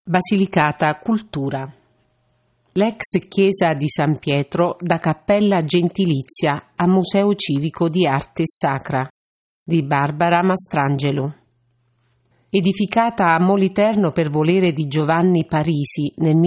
Basilicata Cultura. L'ex chiesa di San Pietro da cappella gentilizia a Museo Civico di Arte Sacra di Barbara Mastrangelo. Edificata a Moliterno per volere di Giovanni Parisi nel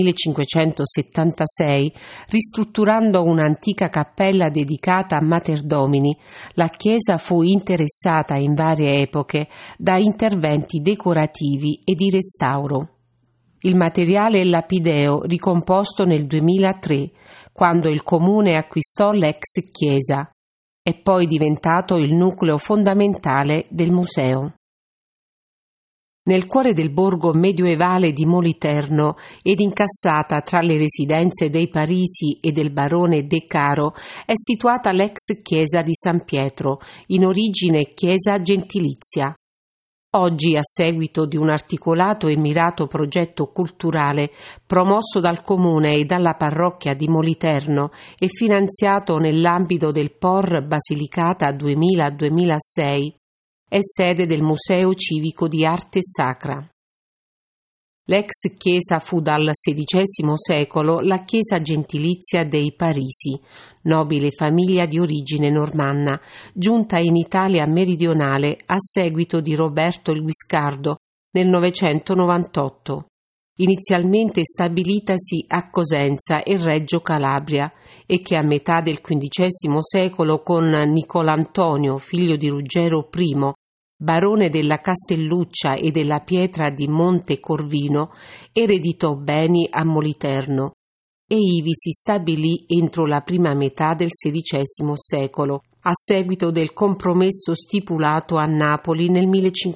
1576, ristrutturando un'antica cappella dedicata a Mater Domini, la chiesa fu interessata in varie epoche da interventi decorativi e di restauro. Il materiale è lapideo ricomposto nel 2003, quando il comune acquistò l'ex chiesa. È poi diventato il nucleo fondamentale del museo. Nel cuore del borgo medioevale di Moliterno ed incassata tra le residenze dei Parisi e del barone De Caro è situata l'ex chiesa di San Pietro, in origine chiesa gentilizia. Oggi, a seguito di un articolato e mirato progetto culturale promosso dal Comune e dalla parrocchia di Moliterno e finanziato nell'ambito del POR Basilicata 2000-2006, è sede del Museo Civico di Arte Sacra. L'ex chiesa fu dal XVI secolo la chiesa gentilizia dei Parisi, nobile famiglia di origine normanna, giunta in Italia meridionale a seguito di Roberto il Guiscardo nel 998, inizialmente stabilitasi a Cosenza e Reggio Calabria, e che a metà del XV secolo con Nicolantonio, figlio di Ruggero I, barone della Castelluccia e della Pietra di Monte Corvino, ereditò beni a Moliterno e ivi si stabilì entro la prima metà del XVI secolo, a seguito del compromesso stipulato a Napoli nel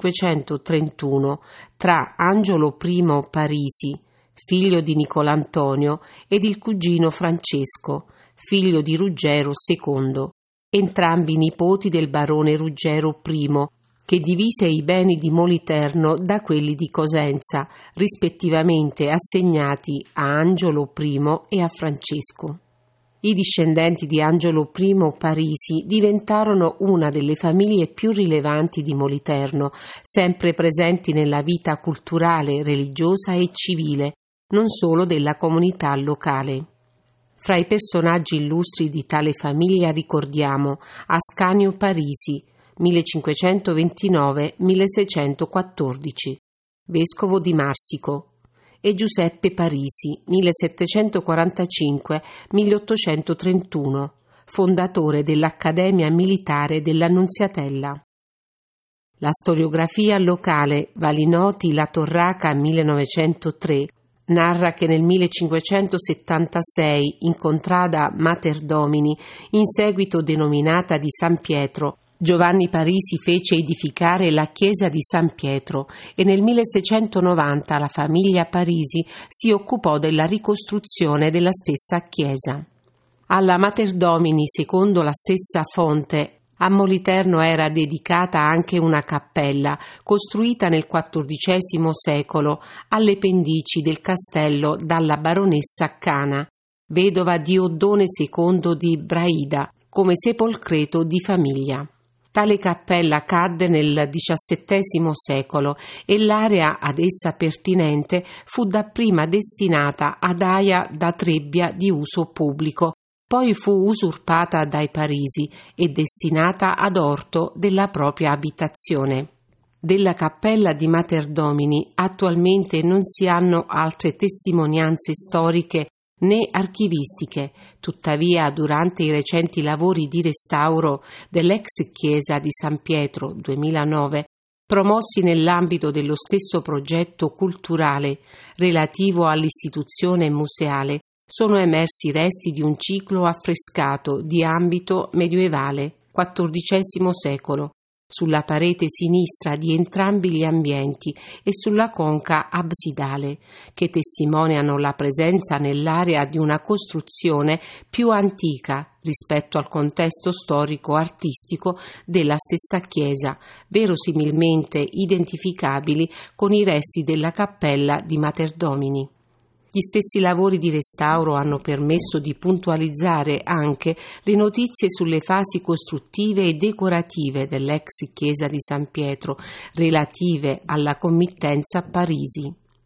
1531 tra Angelo I Parisi, figlio di Nicolantonio, ed il cugino Francesco, figlio di Ruggero II, entrambi nipoti del barone Ruggero I, che divise i beni di Moliterno da quelli di Cosenza, rispettivamente assegnati a Angelo I e a Francesco. I discendenti di Angelo I Parisi diventarono una delle famiglie più rilevanti di Moliterno, sempre presenti nella vita culturale, religiosa e civile, non solo della comunità locale. Fra i personaggi illustri di tale famiglia ricordiamo Ascanio Parisi, 1529-1614, vescovo di Marsico, e Giuseppe Parisi, 1745-1831, fondatore dell'Accademia Militare dell'Annunziatella. La storiografia locale Valinoti La Torraca 1903 narra che nel 1576, in contrada Mater Domini, in seguito denominata di San Pietro, Giovanni Parisi fece edificare la chiesa di San Pietro e nel 1690 la famiglia Parisi si occupò della ricostruzione della stessa chiesa. Alla Mater Domini, secondo la stessa fonte, a Moliterno era dedicata anche una cappella costruita nel XIV secolo alle pendici del castello dalla baronessa Cana, vedova di Oddone II di Braida, come sepolcreto di famiglia. Tale cappella cadde nel XVII secolo e l'area ad essa pertinente fu dapprima destinata ad aia da trebbia di uso pubblico, poi fu usurpata dai Parisi e destinata ad orto della propria abitazione. Della cappella di Mater Domini attualmente non si hanno altre testimonianze storiche né archivistiche, tuttavia durante i recenti lavori di restauro dell'ex chiesa di San Pietro 2009, promossi nell'ambito dello stesso progetto culturale relativo all'istituzione museale, sono emersi resti di un ciclo affrescato di ambito medioevale, XIV secolo, sulla parete sinistra di entrambi gli ambienti e sulla conca absidale, che testimoniano la presenza nell'area di una costruzione più antica rispetto al contesto storico-artistico della stessa chiesa, verosimilmente identificabili con i resti della cappella di Mater Domini. Gli stessi lavori di restauro hanno permesso di puntualizzare anche le notizie sulle fasi costruttive e decorative dell'ex chiesa di San Pietro relative alla committenza Parisi.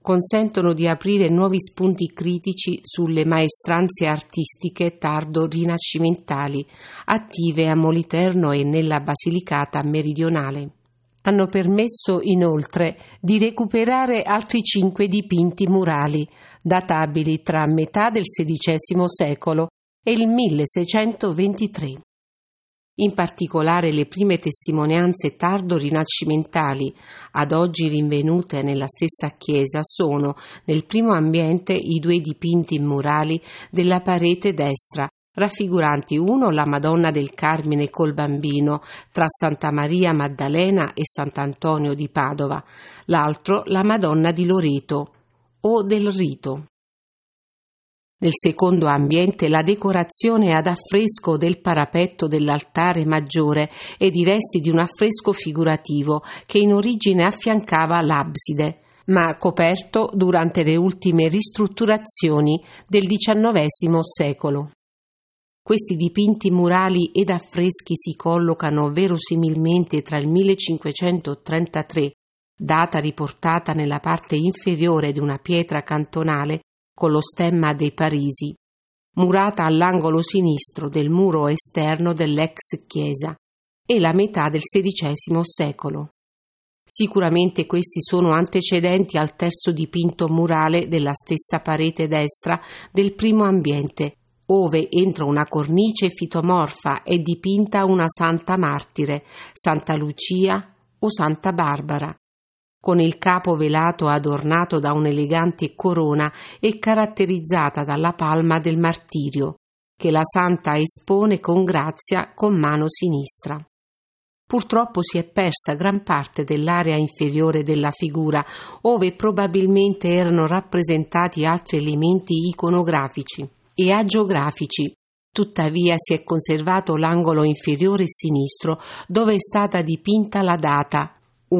consentono di aprire nuovi spunti critici sulle maestranze artistiche tardo-rinascimentali, attive a Moliterno e nella Basilicata meridionale. Hanno permesso inoltre di recuperare altri 5 dipinti murali, databili tra metà del XVI secolo e il 1623. In particolare le prime testimonianze tardo-rinascimentali, ad oggi rinvenute nella stessa chiesa, sono nel primo ambiente i 2 dipinti murali della parete destra, raffiguranti uno la Madonna del Carmine col Bambino tra Santa Maria Maddalena e Sant'Antonio di Padova, l'altro la Madonna di Loreto o del Rito. Nel secondo ambiente la decorazione ad affresco del parapetto dell'altare maggiore ed i resti di un affresco figurativo che in origine affiancava l'abside, ma coperto durante le ultime ristrutturazioni del XIX secolo. Questi dipinti murali ed affreschi si collocano verosimilmente tra il 1533, data riportata nella parte inferiore di una pietra cantonale con lo stemma dei Parisi, murata all'angolo sinistro del muro esterno dell'ex chiesa, e la metà del XVI secolo. Sicuramente questi sono antecedenti al terzo dipinto murale della stessa parete destra del primo ambiente, ove entro una cornice fitomorfa è dipinta una santa martire, Santa Lucia o Santa Barbara, con il capo velato adornato da un'elegante corona e caratterizzata dalla palma del martirio, che la santa espone con grazia con mano sinistra. Purtroppo si è persa gran parte dell'area inferiore della figura, ove probabilmente erano rappresentati altri elementi iconografici e agiografici. Tuttavia si è conservato l'angolo inferiore sinistro, dove è stata dipinta la data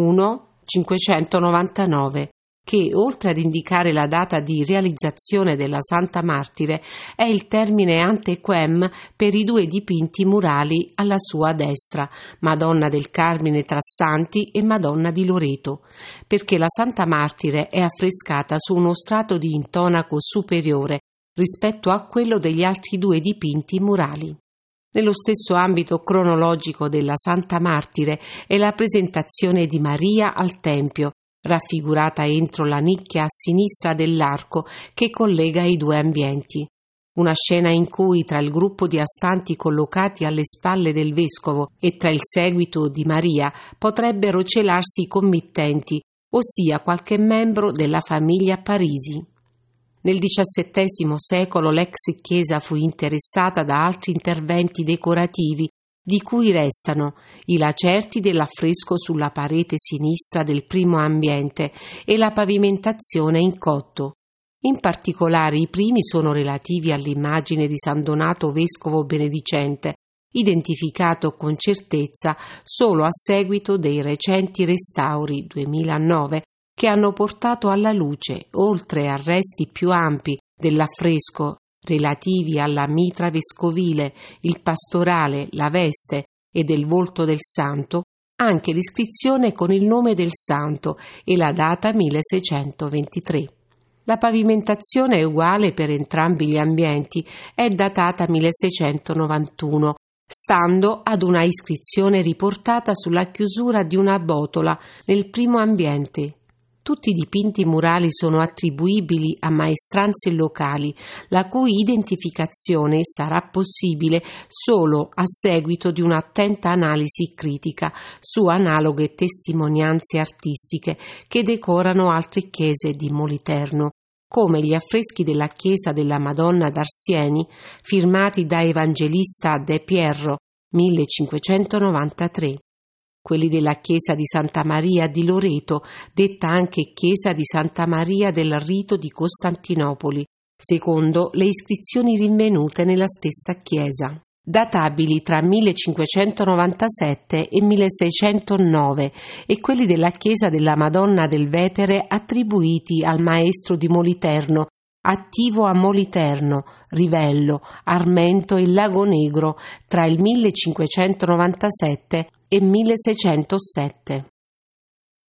1-599, che, oltre ad indicare la data di realizzazione della Santa Martire, è il termine antequem per i 2 dipinti murali alla sua destra, Madonna del Carmine Trassanti e Madonna di Loreto, perché la Santa Martire è affrescata su uno strato di intonaco superiore rispetto a quello degli altri 2 dipinti murali. Nello stesso ambito cronologico della Santa Martire è la presentazione di Maria al Tempio, raffigurata entro la nicchia a sinistra dell'arco che collega i 2 ambienti. Una scena in cui tra il gruppo di astanti collocati alle spalle del vescovo e tra il seguito di Maria potrebbero celarsi i committenti, ossia qualche membro della famiglia Parisi. Nel XVII secolo l'ex chiesa fu interessata da altri interventi decorativi, di cui restano i lacerti dell'affresco sulla parete sinistra del primo ambiente e la pavimentazione in cotto. In particolare i primi sono relativi all'immagine di San Donato vescovo benedicente, identificato con certezza solo a seguito dei recenti restauri 2009 che hanno portato alla luce, oltre a resti più ampi dell'affresco relativi alla mitra vescovile, il pastorale, la veste e del volto del santo, anche l'iscrizione con il nome del santo e la data 1623. La pavimentazione è uguale per entrambi gli ambienti, è datata 1691, stando ad una iscrizione riportata sulla chiusura di una botola nel primo ambiente. Tutti i dipinti murali sono attribuibili a maestranze locali, la cui identificazione sarà possibile solo a seguito di un'attenta analisi critica su analoghe testimonianze artistiche che decorano altre chiese di Moliterno, come gli affreschi della chiesa della Madonna d'Arsieni, firmati da Evangelista De Pierro, 1593. Quelli della chiesa di Santa Maria di Loreto, detta anche chiesa di Santa Maria del Rito di Costantinopoli, secondo le iscrizioni rinvenute nella stessa chiesa, databili tra 1597 e 1609, e quelli della chiesa della Madonna del Vetere attribuiti al maestro di Moliterno, attivo a Moliterno, Rivello, Armento e Lago Negro tra il 1597 e 1607.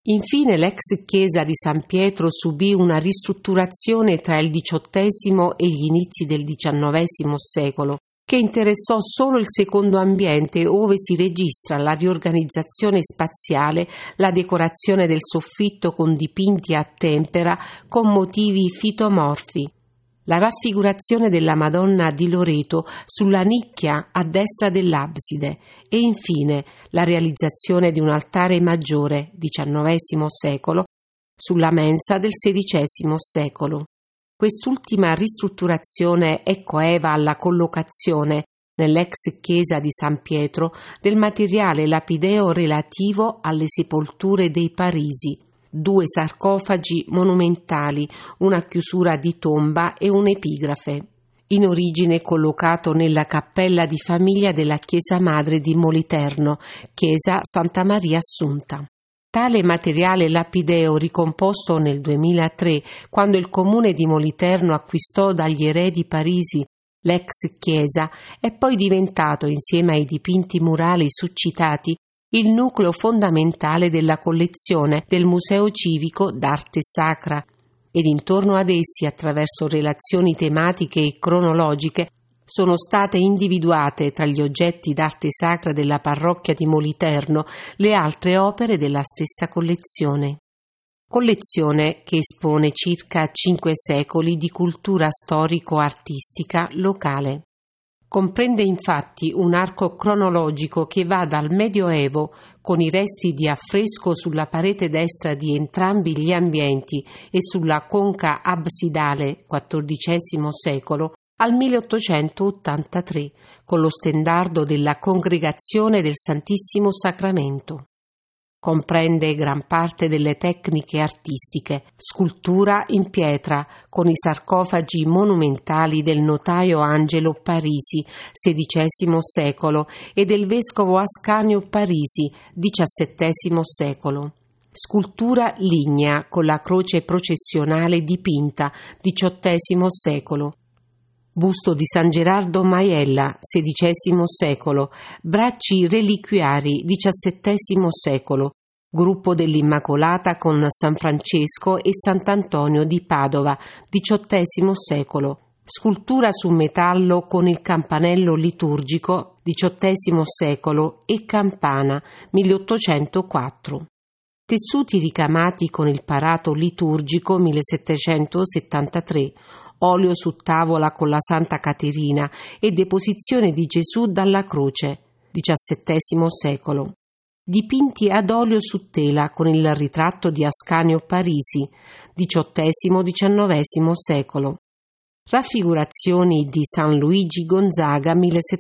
Infine l'ex chiesa di San Pietro subì una ristrutturazione tra il XVIII e gli inizi del XIX secolo, che interessò solo il secondo ambiente, ove si registra la riorganizzazione spaziale, la decorazione del soffitto con dipinti a tempera con motivi fitomorfi, la raffigurazione della Madonna di Loreto sulla nicchia a destra dell'abside e infine la realizzazione di un altare maggiore, XIX secolo, sulla mensa del XVI secolo. Quest'ultima ristrutturazione è coeva alla collocazione, nell'ex chiesa di San Pietro, del materiale lapideo relativo alle sepolture dei Parisi, 2 sarcofagi monumentali, una chiusura di tomba e un'epigrafe, in origine collocato nella cappella di famiglia della chiesa madre di Moliterno, chiesa Santa Maria Assunta. Tale materiale lapideo, ricomposto nel 2003, quando il comune di Moliterno acquistò dagli eredi parisi l'ex chiesa, è poi diventato, insieme ai dipinti murali succitati, il nucleo fondamentale della collezione del Museo Civico d'Arte Sacra, ed intorno ad essi, attraverso relazioni tematiche e cronologiche, sono state individuate tra gli oggetti d'arte sacra della parrocchia di Moliterno le altre opere della stessa collezione. Collezione che espone circa 5 secoli di cultura storico-artistica locale. Comprende infatti un arco cronologico che va dal Medioevo, con i resti di affresco sulla parete destra di entrambi gli ambienti e sulla conca absidale, XIV secolo, al 1883, con lo stendardo della Congregazione del Santissimo Sacramento. Comprende gran parte delle tecniche artistiche, scultura in pietra, con i sarcofagi monumentali del notaio Angelo Parisi, XVI secolo, e del vescovo Ascanio Parisi, XVII secolo. Scultura lignea con la croce processionale dipinta, XVIII secolo. Busto di San Gerardo Maiella, XVI secolo, bracci reliquiari, XVII secolo, gruppo dell'Immacolata con San Francesco e Sant'Antonio di Padova, XVIII secolo, scultura su metallo con il campanello liturgico, XVIII secolo, e campana, 1804. Tessuti ricamati con il parato liturgico, 1773, olio su tavola con la Santa Caterina e deposizione di Gesù dalla croce, XVII secolo. Dipinti ad olio su tela con il ritratto di Ascanio Parisi, XVIII-XIX secolo. Raffigurazioni di San Luigi Gonzaga,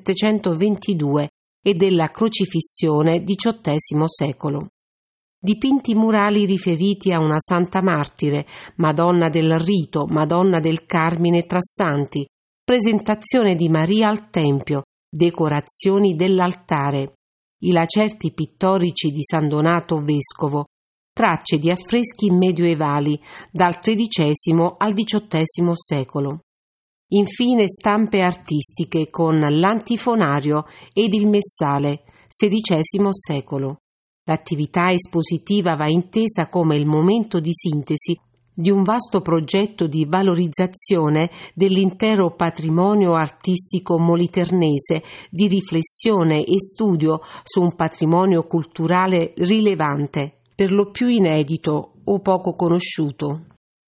1722, e della Crocifissione, XVIII secolo. Dipinti murali riferiti a una santa martire, Madonna del Rito, Madonna del Carmine Trassanti, presentazione di Maria al Tempio, decorazioni dell'altare, i lacerti pittorici di San Donato Vescovo, tracce di affreschi medioevali dal XIII al XVIII secolo. Infine stampe artistiche con l'antifonario ed il messale, XVI secolo. L'attività espositiva va intesa come il momento di sintesi di un vasto progetto di valorizzazione dell'intero patrimonio artistico moliternese, di riflessione e studio su un patrimonio culturale rilevante, per lo più inedito o poco conosciuto.